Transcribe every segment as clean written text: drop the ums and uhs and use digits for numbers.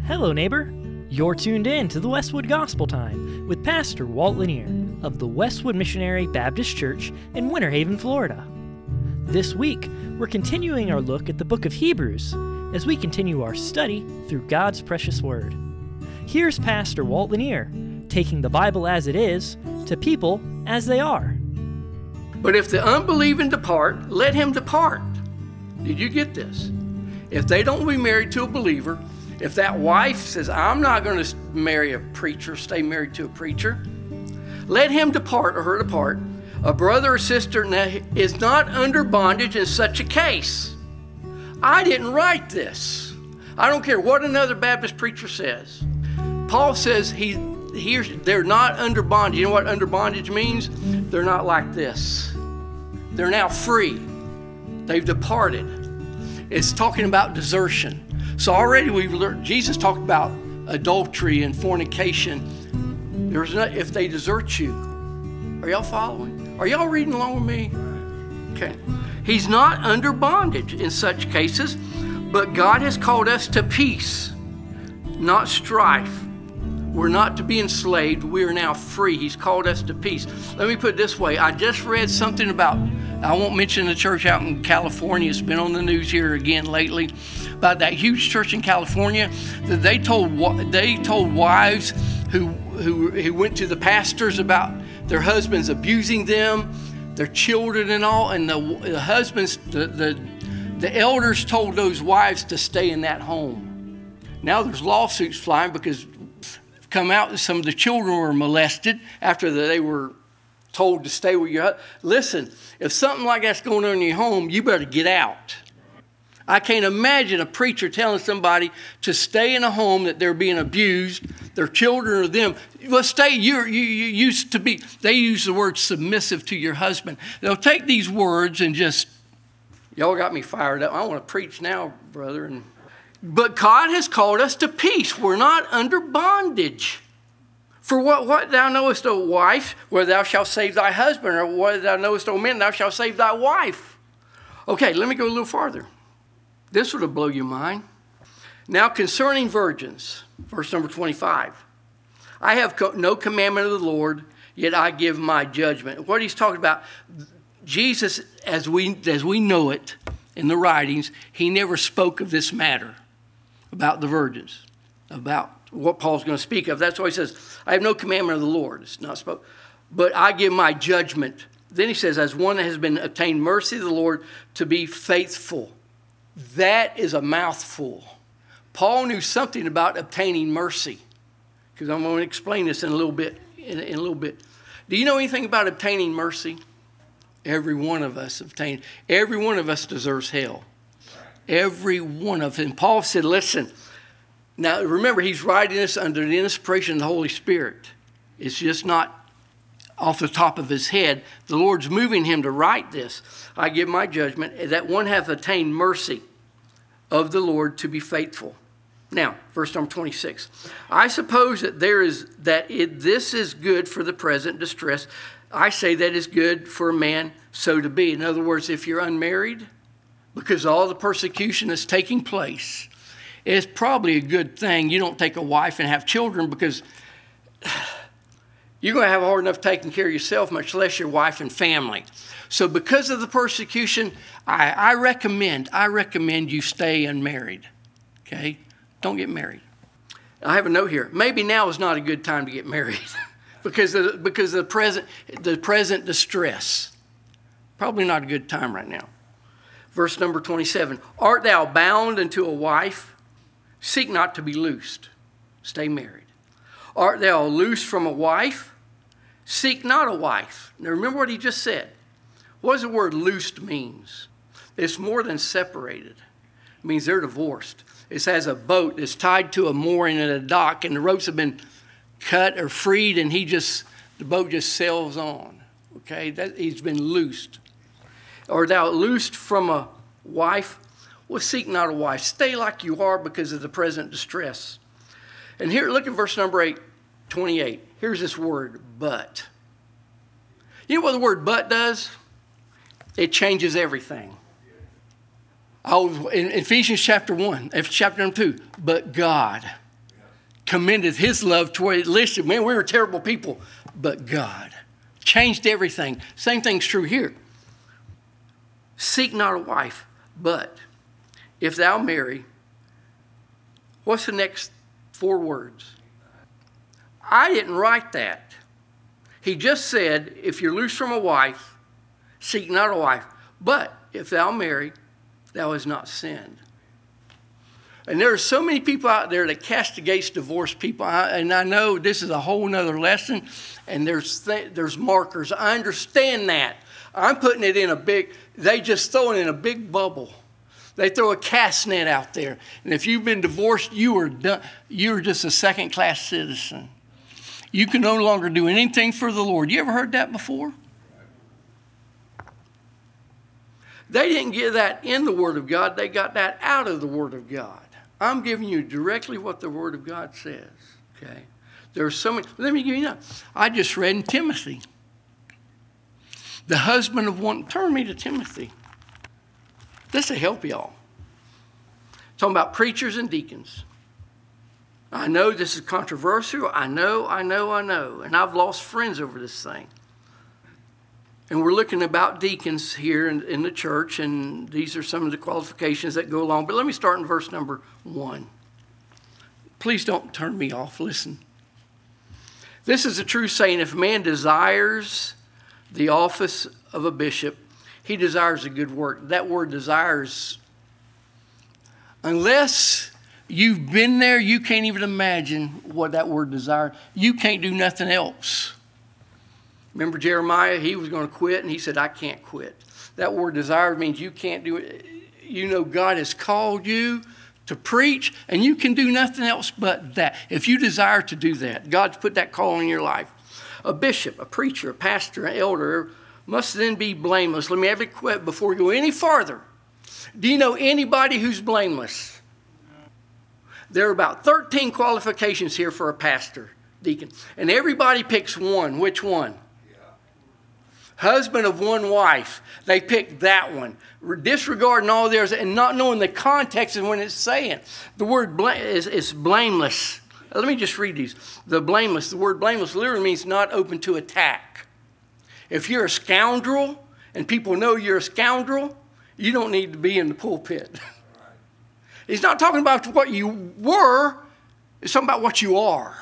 Hello, neighbor. You're tuned in to the Westwood Gospel Time with Pastor Walt Lanier of the Westwood Missionary Baptist Church in Winter Haven, Florida. This week, we're continuing our look at the book of Hebrews as we continue our study through God's precious Word. Here's Pastor Walt Lanier taking the Bible as it is to people as they are. But if the unbelieving depart, let him depart. Did you get this? If they don't be married to a believer, if that wife says, I'm not going to marry a preacher, stay married to a preacher, let him depart or her depart. A brother or sister is not under bondage in such a case. I didn't write this. I don't care what another Baptist preacher says. Paul says they're not under bondage. You know what under bondage means? They're not like this. They're now free. They've departed. It's talking about desertion. So already we've learned, Jesus talked about adultery and fornication. If they desert you. Are y'all following? Are y'all reading along with me? Okay. He's not under bondage in such cases, but God has called us to peace, not strife. We're not to be enslaved. We are now free. He's called us to peace. Let me put it this way. I just read something about, I won't mention the church out in California. It's been on the news here again lately, about that huge church in California that they told wives who went to the pastors about their husbands abusing them, their children and all, and the husbands, the elders told those wives to stay in that home. Now there's lawsuits flying because come out that some of the children were molested after they were told to stay with your husband. Listen, if something like that's going on in your home, you better get out. I can't imagine a preacher telling somebody to stay in a home that they're being abused, their children or them. Well, stay. You used to be. They use the word submissive to your husband. They'll take these words and just. Y'all got me fired up. I want to preach now, brother. But God has called us to peace. We're not under bondage. For what thou knowest, O wife, whether thou shalt save thy husband, or whether thou knowest, O man, thou shalt save thy wife. Okay, let me go a little farther. This would blow your mind. Now concerning virgins, verse number 25. I have no commandment of the Lord, yet I give my judgment. What he's talking about, Jesus, as we know it in the writings, he never spoke of this matter about the virgins, about what Paul's going to speak of. That's why he says, I have no commandment of the Lord. It's not spoke, but I give my judgment. Then he says, as one that has been obtained mercy of the Lord, to be faithful. That is a mouthful. Paul knew something about obtaining mercy, because I'm going to explain this in a little bit. In a little bit. Do you know anything about obtaining mercy? Every one of us obtain. Every one of us deserves hell. Every one of them. Paul said, listen. Now remember, he's writing this under the inspiration of the Holy Spirit. It's just not off the top of his head. The Lord's moving him to write this. I give my judgment that one hath attained mercy of the Lord to be faithful. Now, verse number 26. I suppose that this is good for the present distress. I say that is good for a man so to be. In other words, if you're unmarried, because all the persecution that's taking place, it's probably a good thing you don't take a wife and have children, because you're going to have a hard enough taking care of yourself, much less your wife and family. So because of the persecution, I recommend you stay unmarried. Okay? Don't get married. I have a note here. Maybe now is not a good time to get married because of the present distress. Probably not a good time right now. Verse number 27. Art thou bound unto a wife? Seek not to be loosed. Stay married. Art thou loose from a wife? Seek not a wife. Now remember what he just said. What does the word loosed means? It's more than separated. It means they're divorced. It has a boat that's tied to a mooring at a dock, and the ropes have been cut or freed, and the boat just sails on. Okay, he's been loosed. Or thou loosed from a wife? Well, seek not a wife. Stay like you are because of the present distress. And here, look at verse number 28. Here's this word, but. You know what the word but does? It changes everything. In Ephesians chapter 1, chapter 2, but God. commended his love toward it listed. Man, we were terrible people, but God changed everything. Same thing's true here. Seek not a wife, but if thou marry, what's the next 4 words? I didn't write that. He just said, if you're loose from a wife, seek not a wife. But if thou marry, thou hast not sinned. And there are so many people out there that castigates divorced people. And I know this is a whole nother lesson. And there's markers. I understand that. I'm putting it in they just throw it in a big bubble. They throw a cast net out there. And if you've been divorced, you are done. You're just a second-class citizen. You can no longer do anything for the Lord. You ever heard that before? They didn't get that in the Word of God. They got that out of the Word of God. I'm giving you directly what the Word of God says. Okay? There's so many. Let me give you that. I just read in Timothy. The husband of one. Turn me to Timothy. This will help y'all. Talking about preachers and deacons. I know this is controversial. I know. And I've lost friends over this thing. And we're looking about deacons here in the church, and these are some of the qualifications that go along. But let me start in verse number 1. Please don't turn me off. Listen. This is a true saying. If a man desires the office of a bishop, he desires a good work. That word desires, unless you've been there, you can't even imagine what that word desire. You can't do nothing else. Remember Jeremiah? He was going to quit, and he said, I can't quit. That word desire means you can't do it. You know God has called you to preach, and you can do nothing else but that. If you desire to do that, God's put that call in your life. A bishop, a preacher, a pastor, an elder must then be blameless. Let me have it quick before we go any farther. Do you know anybody who's blameless? There are about 13 qualifications here for a pastor, deacon. And everybody picks one. Which one? Husband of one wife. They picked that one. Disregarding all theirs and not knowing the context of when it's saying. The word is blameless. Let me just read these. The word blameless literally means not open to attack. If you're a scoundrel and people know you're a scoundrel, you don't need to be in the pulpit. He's not talking about what you were. It's talking about what you are.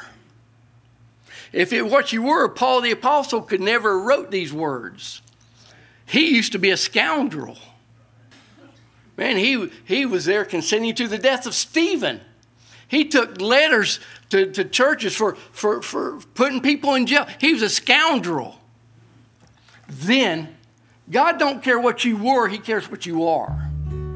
If what you were, Paul the Apostle could never have wrote these words. He used to be a scoundrel. Man, he was there consenting to the death of Stephen. He took letters to churches for putting people in jail. He was a scoundrel. Then, God don't care what you were. He cares what you are.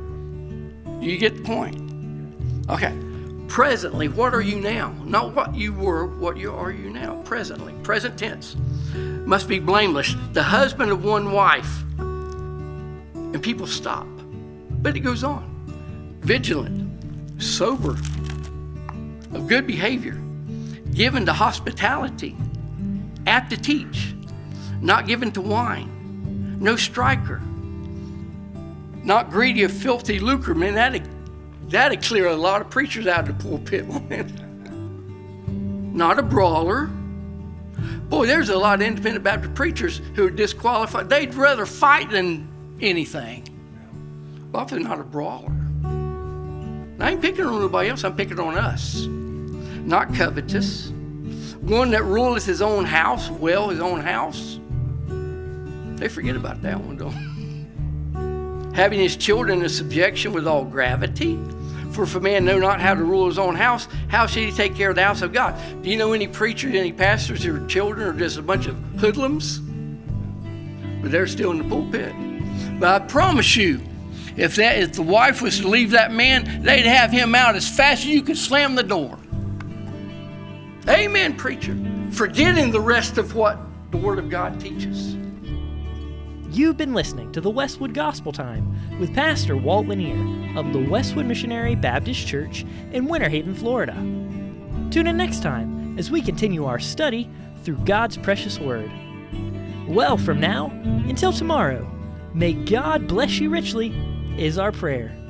Do you get the point? Okay. Presently, what are you now? Not what you were, what are you now? Presently. Present tense. Must be blameless. The husband of one wife. And people stop. But it goes on. Vigilant. Sober. Of good behavior. Given to hospitality. Apt to teach. Not given to wine. No striker. Not greedy of filthy lucre. Man, that'd clear a lot of preachers out of the pulpit. Not a brawler. Boy, there's a lot of independent Baptist preachers who are disqualified. They'd rather fight than anything. Probably not a brawler. I ain't picking on nobody else. I'm picking on us. Not covetous. One that ruleth his own house, his own house. They forget about that one, don't they? Having his children in subjection with all gravity. For if a man know not how to rule his own house, how should he take care of the house of God? Do you know any preachers, any pastors whose children are just a bunch of hoodlums? But they're still in the pulpit. But I promise you, if the wife was to leave that man, they'd have him out as fast as you could slam the door. Amen, preacher. Forgetting the rest of what the Word of God teaches. You've been listening to the Westwood Gospel Time with Pastor Walt Lanier of the Westwood Missionary Baptist Church in Winter Haven, Florida. Tune in next time as we continue our study through God's precious Word. Well, from now until tomorrow, may God bless you richly is our prayer.